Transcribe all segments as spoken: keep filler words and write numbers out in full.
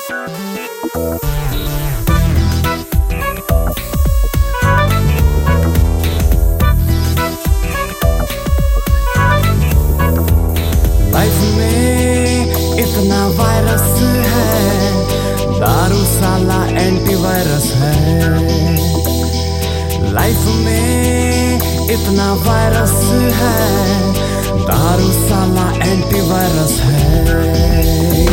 Life में इतना virus है, दारू साला एंटीवायरस है। लाइफ में इतना वायरस है, दारू साला एंटीवायरस है।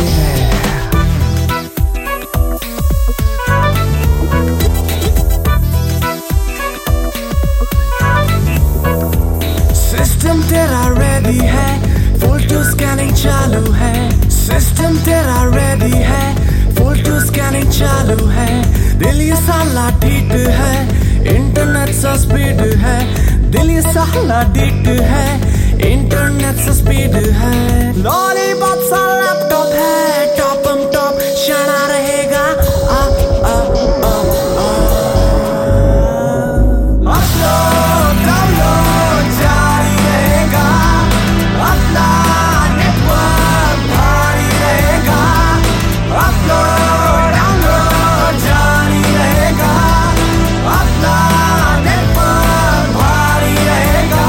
सिस्टम तेरा रेडी है, फुल टू स्कैनिंग चालू है। सिस्टम तेरा रेडी है, फुल टू स्कैनिंग चालू है। दिल ये साला डीट है, इंटरनेट सा स्पीड है। दिल ये साला डीट है, इंटरनेट सा स्पीड है। लॉलीपॉप सा लैपटॉप है, टॉपम टॉप शाना रहेगा। आ आ आ आ अपलोड डाउनलोड जारी रहेगा, अपना नेटवर्क भारी रहेगा। अपलोड डाउनलोड जारी रहेगा, अपना नेटवर्क भारी रहेगा।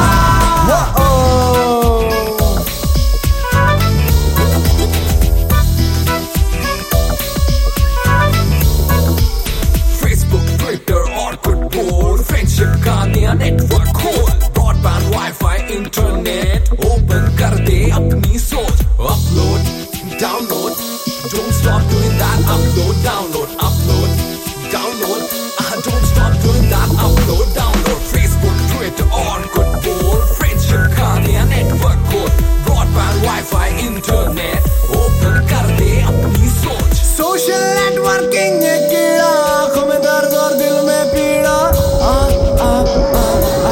फेसबुक ट्विटर और कुछ बोल, फ्रेंडशिप का नया नेटवर्क खोल। ब्रॉडबैंड वाईफाई इंटरनेट ओपन कर दे अपनी सोच। Upload download, don't stop doing that. Upload download, upload download, uh, don't stop doing that. Upload download, Facebook Twitter और कुछ बोल, फ्रेंडशिप का नया नेटवर्क खोल। ब्रॉडबैंड वाईफाई इंटरनेट ओपन कर दे अपनी सोच। सोशल नेटवर्किंग है कीड़ा, आंखों में दर्द और दिल में पीड़ा। आ, आ, आ, आ।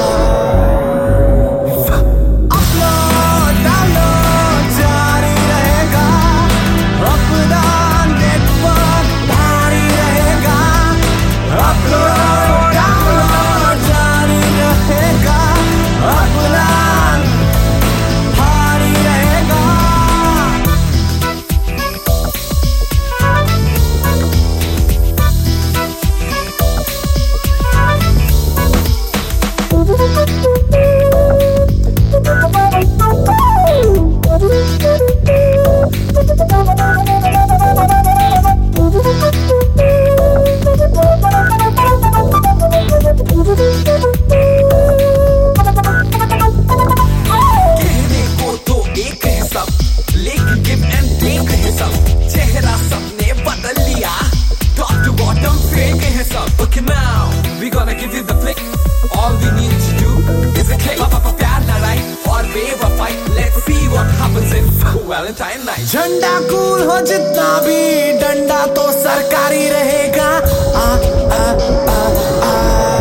अपलोड डाउनलोड जारी रहेगा, अपना नेटवर्क भारी रहेगा। अपलोड डाउनलोड जारी रहेगा, अपना भारी रहेगा। कहने को तो एक है सब, लेकिन गिव एंड टेक है सब। चेहरा सबने बदल लिया, टॉप टू बॉटम फेक है सब। Okay now, we gonna give you the flick. All we need to do is a click. पापा प्यार लड़ाई और बेवफाई, let's see what happens in Valentine night. झंडा कूल हो जितना भी, डंडा तो सरकारी रहेगा। आ आ आ आ